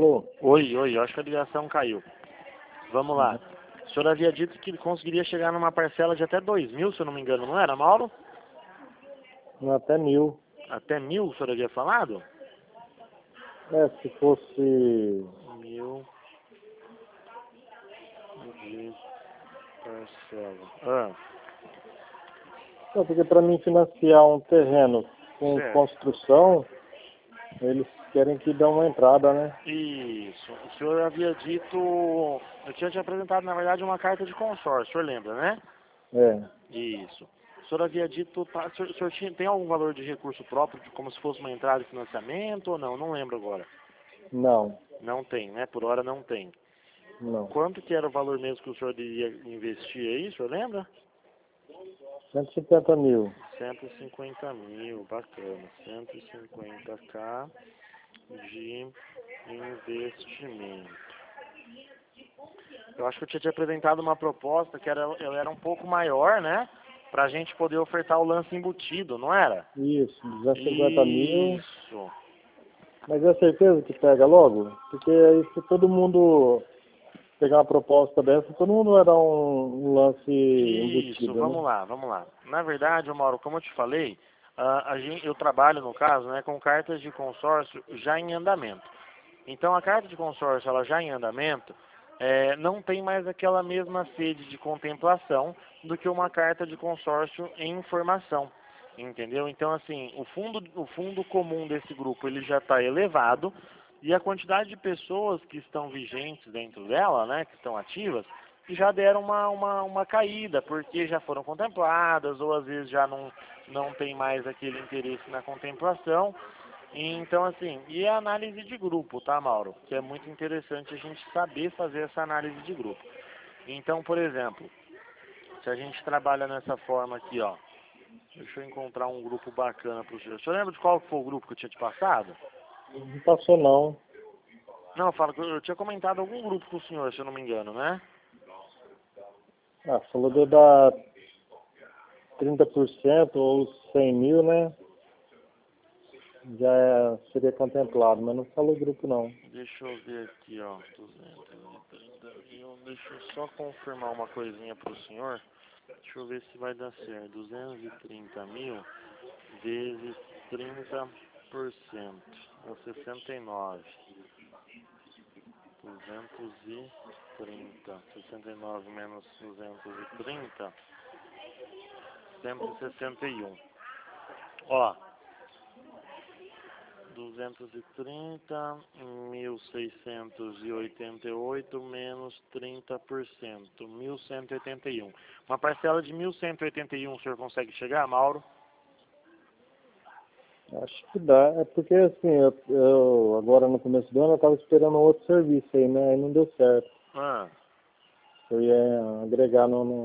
Alô? Oi, eu acho que a ligação caiu. Vamos lá. Uhum. O senhor havia dito que ele conseguiria chegar numa parcela de até 2.000, se eu não me engano, não era, Mauro? Até 1.000. Até 1.000, o senhor havia falado? Se fosse... 1.000 de parcela. Não, porque para mim financiar um terreno com Certo. construção, eles querem que dê uma entrada, né? Isso. O senhor havia dito... Eu tinha te apresentado, na verdade, uma carta de consórcio, o senhor lembra, né? É. Isso. O senhor havia dito... O senhor tem algum valor de recurso próprio, como se fosse uma entrada de financiamento ou não? Não lembro agora. Não, Não tem, né? Por hora não tem. não. Quanto que era o valor mesmo que o senhor iria investir aí, o senhor lembra? 150 mil. 150 mil, bacana. 150k de investimento. Eu acho que eu tinha te apresentado uma proposta que ela era um pouco maior, né? Pra gente poder ofertar o lance embutido, não era? Isso, 250 mil. Isso. Mas é certeza que pega logo? Porque aí se todo mundo pegar uma proposta dessa, todo mundo vai dar um lance Isso, embutido, vamos né? lá, vamos lá. Na verdade, Mauro, como eu te falei, eu trabalho, no caso, né, com cartas de consórcio já em andamento. Então, a carta de consórcio, ela já em andamento, não tem mais aquela mesma sede de contemplação do que uma carta de consórcio em informação, entendeu? Então, assim, o fundo comum desse grupo, ele já está elevado, e a quantidade de pessoas que estão vigentes dentro dela, né, que estão ativas, já deram uma caída, porque já foram contempladas, ou às vezes já não tem mais aquele interesse na contemplação. Então, assim, e a análise de grupo, tá, Mauro? Que é muito interessante a gente saber fazer essa análise de grupo. Então, por exemplo, se a gente trabalha nessa forma aqui, ó, deixa eu encontrar um grupo bacana para o senhor. O senhor lembra de qual foi o grupo que eu tinha te passado? Não passou não. Não, eu falo que eu tinha comentado algum grupo com o senhor, se eu não me engano, né? Falou de dar 30% ou 100 mil, né? Já seria contemplado, mas não falou grupo não. Deixa eu ver aqui, ó, 230 mil. Deixa eu só confirmar uma coisinha para o senhor. Deixa eu ver se vai dar certo. 230 mil vezes 30%. É 69. 230. 69 menos 230. 161. Ó. 230, 1.688 menos 30%, 1.181. Uma parcela de 1.181 o senhor consegue chegar, Mauro? Acho que dá. É porque assim, eu agora no começo do ano eu estava esperando um outro serviço aí, né? Aí não deu certo. Eu ia agregar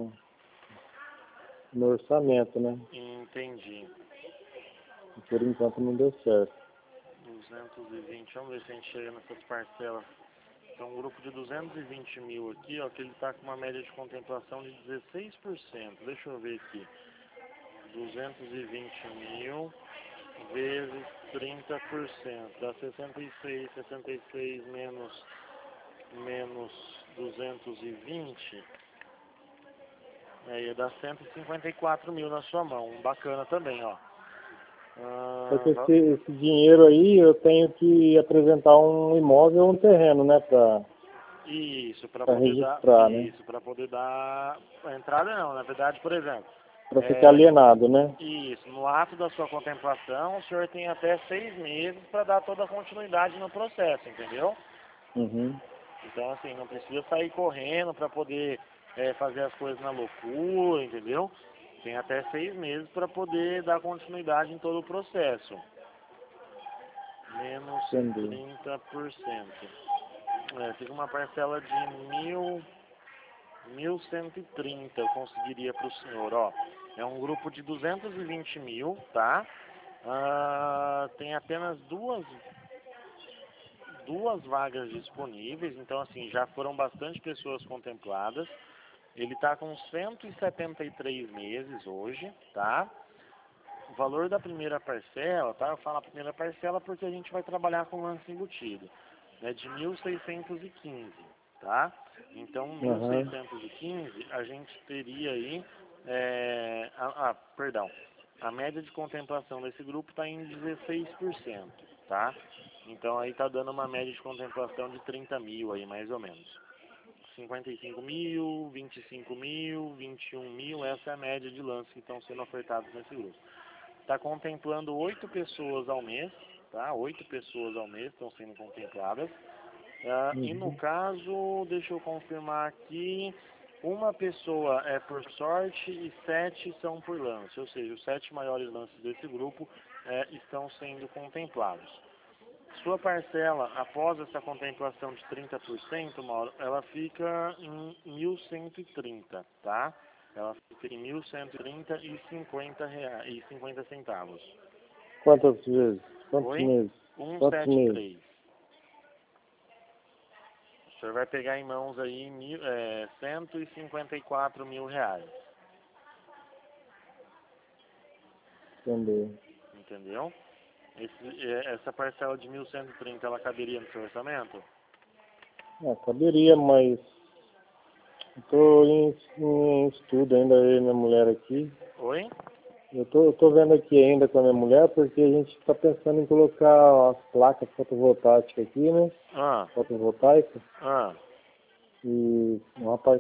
no orçamento, né? Entendi. Por enquanto não deu certo. 220, vamos ver se a gente chega nessas parcelas. Então, um grupo de 220 mil aqui, ó, que ele está com uma média de contemplação de 16%. Deixa eu ver aqui. 220 mil vezes 30%. Dá 66. 66 menos 220. Aí dá 154 mil na sua mão. Bacana também, ó. Só que esse dinheiro aí eu tenho que apresentar um imóvel ou um terreno, né? Isso, para Pra poder registrar, dar. né? Isso, para poder dar a entrada não. Na verdade, por exemplo. Pra ficar alienado, né? Isso, no ato da sua contemplação, o senhor tem até 6 meses para dar toda a continuidade no processo, entendeu? Uhum. Então, assim, não precisa sair correndo para poder fazer as coisas na loucura, entendeu? Tem até 6 meses para poder dar continuidade em todo o processo. Menos Entendi. 30%. Fica uma parcela de 1.130 eu conseguiria para o senhor, ó. É um grupo de 220 mil, tá? Tem apenas duas vagas disponíveis, então assim, já foram bastante pessoas contempladas. Ele está com 173 meses hoje, tá? O valor da primeira parcela, tá? Eu falo a primeira parcela porque a gente vai trabalhar com lance embutido. é de 1.615, tá? Então, 1.615, a gente teria aí, perdão, a média de contemplação desse grupo está em 16%, tá? Então, aí está dando uma média de contemplação de 30 mil aí, mais ou menos. 55 mil, 25 mil, 21 mil, essa é a média de lances que estão sendo ofertados nesse grupo. Está contemplando 8 pessoas ao mês, tá? 8 pessoas ao mês estão sendo contempladas. E no caso, deixa eu confirmar aqui, uma pessoa é por sorte e 7 são por lance, ou seja, os 7 maiores lances desse grupo estão sendo contemplados. Sua parcela, após essa contemplação de 30%, Mauro, ela fica em 1.130, tá? Ela fica em 1.130 e 50 centavos. Quantas vezes? Quantos Oi? meses? 173. O senhor vai pegar em mãos aí 154 mil reais. Entendeu? Essa parcela de 1.130, ela caberia no seu orçamento? Caberia, mas estou em estudo ainda, eu e minha mulher aqui. Oi? Eu tô vendo aqui ainda com a minha mulher, porque a gente está pensando em colocar as placas fotovoltaicas aqui, né? Fotovoltaica. E um rapaz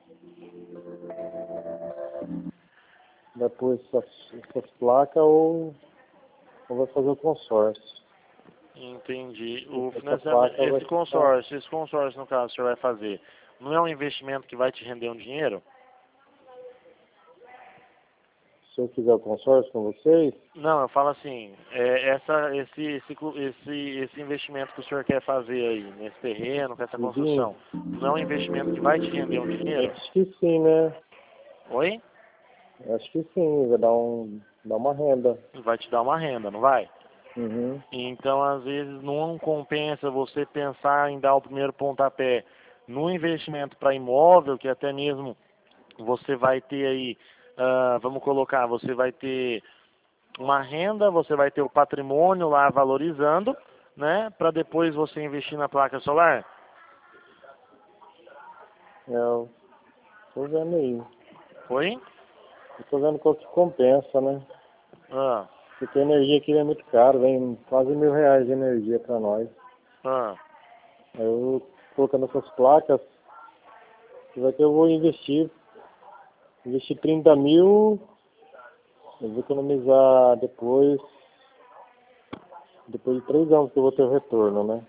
vai pôr essas placas ou vai fazer o consórcio. Entendi. O financiamento, esse consórcio, no caso, o senhor vai fazer, não é um investimento que vai te render um dinheiro? Se eu fizer o consórcio com vocês? Não, eu falo assim, esse investimento que o senhor quer fazer aí, nesse terreno, com essa construção, não é um investimento que vai te render um dinheiro? Acho que sim, né? Oi? Acho que sim, vai dar uma renda. Vai te dar uma renda, não vai? Uhum. Então, às vezes, não compensa você pensar em dar o primeiro pontapé no investimento para imóvel, que até mesmo você vai ter aí, vamos colocar, você vai ter uma renda, você vai ter o patrimônio lá valorizando, né, para depois você investir na placa solar? Eu tô vendo aí. Oi? Eu tô vendo qual que compensa, né? Porque a energia aqui é muito cara, vem quase R$1.000 de energia para nós. Aí eu colocando essas placas, vai que eu vou investir 30 mil, eu vou economizar depois de 3 anos que eu vou ter o retorno, né?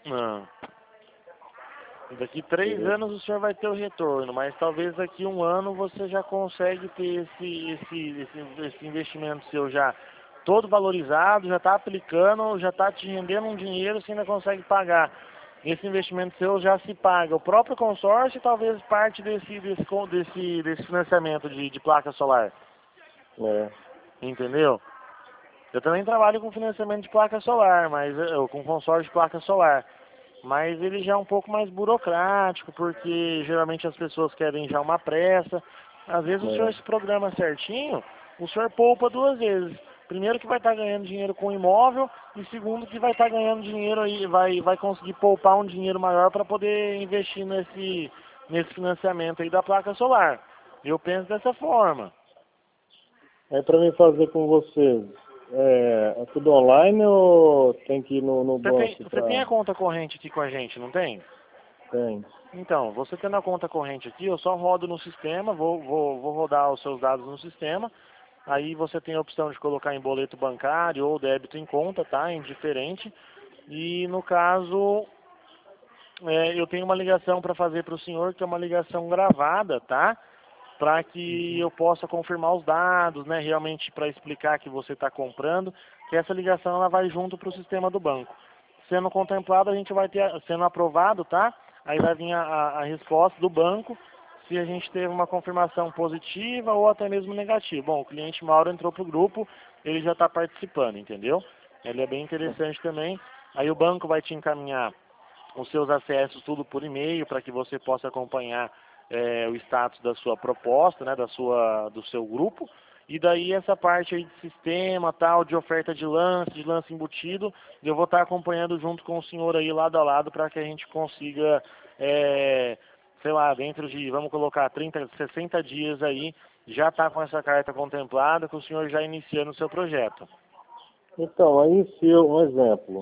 Daqui 3 anos o senhor vai ter o retorno, mas talvez daqui 1 ano você já consegue ter esse investimento seu já todo valorizado, já está aplicando, já está te rendendo um dinheiro, você ainda consegue pagar. Esse investimento seu já se paga o próprio consórcio e talvez parte desse financiamento de placa solar. Entendeu? Eu também trabalho com financiamento de placa solar, mas com consórcio de placa solar. Mas ele já é um pouco mais burocrático, porque geralmente as pessoas querem já uma pressa. Às vezes o senhor se programa certinho, o senhor poupa 2 vezes. Primeiro que vai estar ganhando dinheiro com imóvel e segundo que vai estar ganhando dinheiro aí, vai conseguir poupar um dinheiro maior para poder investir nesse financiamento aí da placa solar. Eu penso dessa forma. Aí para mim fazer com vocês, é tudo online ou tem que ir no banco? Você tem a conta corrente aqui com a gente, não tem? Tem. Então, você tendo a conta corrente aqui, eu só rodo no sistema, vou rodar os seus dados no sistema. Aí você tem a opção de colocar em boleto bancário ou débito em conta, tá? Indiferente. E no caso, eu tenho uma ligação para fazer para o senhor, que é uma ligação gravada, tá? Para que eu possa confirmar os dados, né? Realmente para explicar que você está comprando, que essa ligação ela vai junto para o sistema do banco. Sendo contemplado, a gente vai ter, sendo aprovado, tá? Aí vai vir a resposta do banco, se a gente teve uma confirmação positiva ou até mesmo negativa. Bom, o cliente Mauro entrou para o grupo, ele já está participando, entendeu? Ele é bem interessante também. Aí o banco vai te encaminhar os seus acessos tudo por e-mail para que você possa acompanhar o status da sua proposta, né, do seu grupo. E daí essa parte aí de sistema, tal, de oferta de lance embutido, eu vou estar acompanhando junto com o senhor aí lado a lado para que a gente consiga, sei lá, dentro de, vamos colocar 30, 60 dias aí, já tá com essa carta contemplada, que o senhor já iniciando o seu projeto. Então, aí se eu, um exemplo,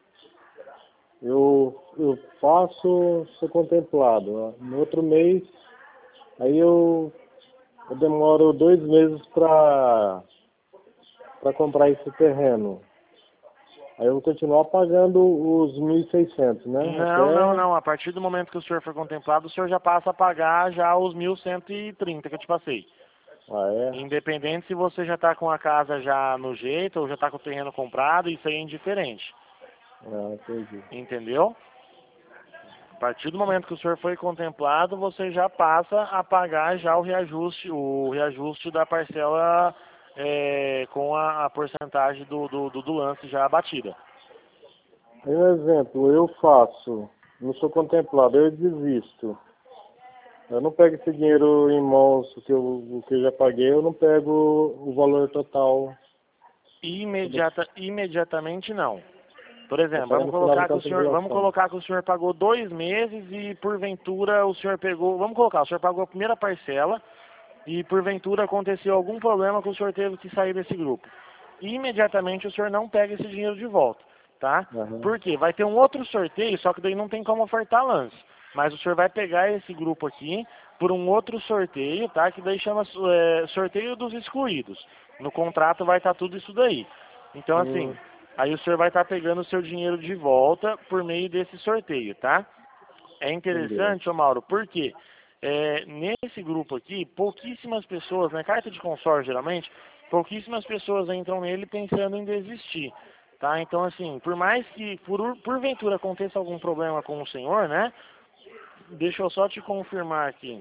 eu faço, sou contemplado, né? No outro mês, aí eu demoro 2 meses para comprar esse terreno. Aí eu vou continuar pagando os 1.600, né? Não. A partir do momento que o senhor for contemplado, o senhor já passa a pagar já os 1.130 que eu te passei. Ah, é? Independente se você já está com a casa já no jeito ou já está com o terreno comprado, isso aí é indiferente. Ah, entendi. Entendeu? A partir do momento que o senhor foi contemplado, você já passa a pagar já o reajuste da parcela com a porcentagem do lance já abatida. Aí, um exemplo, eu faço, não sou contemplado, eu desisto. Eu não pego esse dinheiro em mãos, o que eu já paguei, eu não pego o valor total. Imediatamente não. Por exemplo, Vamos colocar que o senhor pagou 2 meses e porventura o senhor pegou, vamos colocar, o senhor pagou a primeira parcela e porventura aconteceu algum problema que o senhor teve que sair desse grupo. Imediatamente o senhor não pega esse dinheiro de volta, tá? Uhum. Por quê? Vai ter um outro sorteio, só que daí não tem como ofertar lance. Mas o senhor vai pegar esse grupo aqui por um outro sorteio, tá? Que daí chama sorteio dos excluídos. No contrato vai estar tudo isso daí. Então, assim, aí o senhor vai estar pegando o seu dinheiro de volta por meio desse sorteio, tá? É interessante, ô Mauro, porque nesse grupo aqui, pouquíssimas pessoas, na carta de consórcio geralmente, pouquíssimas pessoas entram nele pensando em desistir, tá? Então, assim, por mais que porventura aconteça algum problema com o senhor, né? Deixa eu só te confirmar aqui.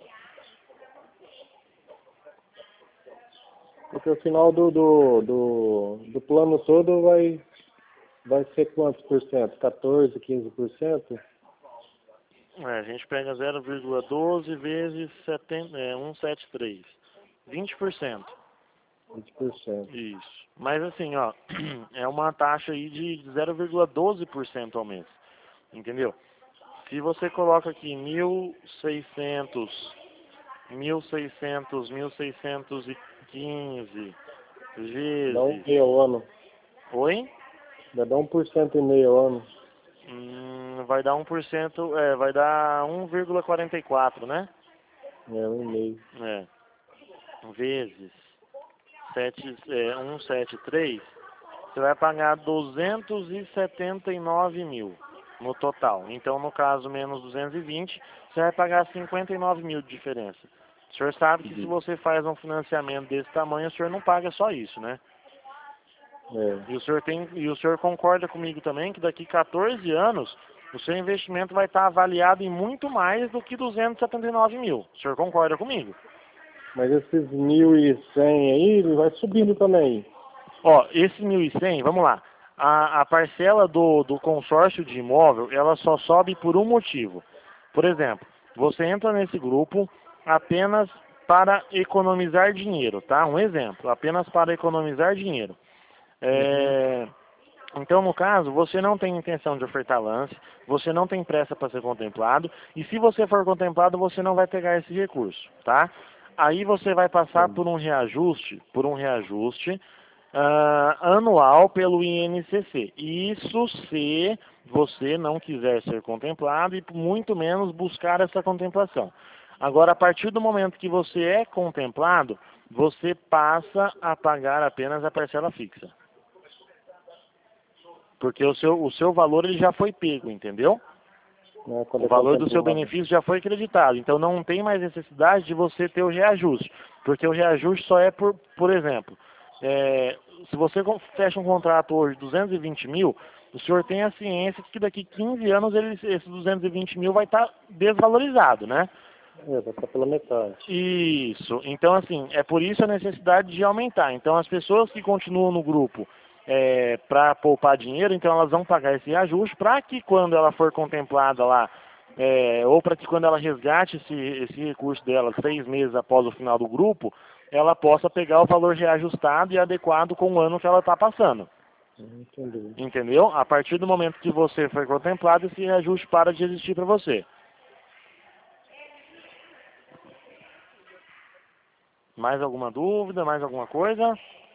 Porque o final do plano todo vai ser quantos por cento? 14, 15%? A gente pega 0,12 vezes 173. 20%. 20%. Isso. Mas assim, ó, é uma taxa aí de 0,12% ao mês. Entendeu? Se você coloca aqui 1.615 vezes... Dá 1,5 ao ano. Oi? Dá 1,5% ao ano. Vai dar 1%, vai dar 1,44, né? 1,5. Vezes 173, você vai pagar 279 mil no total. Então, no caso, menos 220, você vai pagar 59 mil de diferença. O senhor sabe que se você faz um financiamento desse tamanho, o senhor não paga só isso, né? E o senhor concorda comigo também que daqui 14 anos o seu investimento vai estar avaliado em muito mais do que 279 mil. O senhor concorda comigo? Mas esses 1.100 aí, ele vai subindo também. Ó, esse 1.100, vamos lá. A parcela do consórcio de imóvel, ela só sobe por um motivo. Por exemplo, você entra nesse grupo apenas para economizar dinheiro, tá? Um exemplo, apenas para economizar dinheiro. Então, no caso, você não tem intenção de ofertar lance, você não tem pressa para ser contemplado, e se você for contemplado, você não vai pegar esse recurso, tá? Aí você vai passar por um reajuste anual pelo INCC. Isso se você não quiser ser contemplado e muito menos buscar essa contemplação. Agora, a partir do momento que você é contemplado, você passa a pagar apenas a parcela fixa. Porque o seu valor ele já foi pego, entendeu? O valor do seu benefício já foi acreditado. Então não tem mais necessidade de você ter o reajuste. Porque o reajuste só é por exemplo, se você fecha um contrato hoje de 220 mil, o senhor tem a ciência que daqui 15 anos esse 220 mil vai estar desvalorizado, né? Vai estar pela metade. Isso. Então, assim, é por isso a necessidade de aumentar. Então, as pessoas que continuam no grupo para poupar dinheiro, então elas vão pagar esse reajuste para que quando ela for contemplada lá, ou para que quando ela resgate esse recurso dela 6 meses após o final do grupo, ela possa pegar o valor reajustado e adequado com o ano que ela está passando. Entendi. Entendeu? A partir do momento que você foi contemplado, esse reajuste para de existir para você. Mais alguma dúvida? Mais alguma coisa?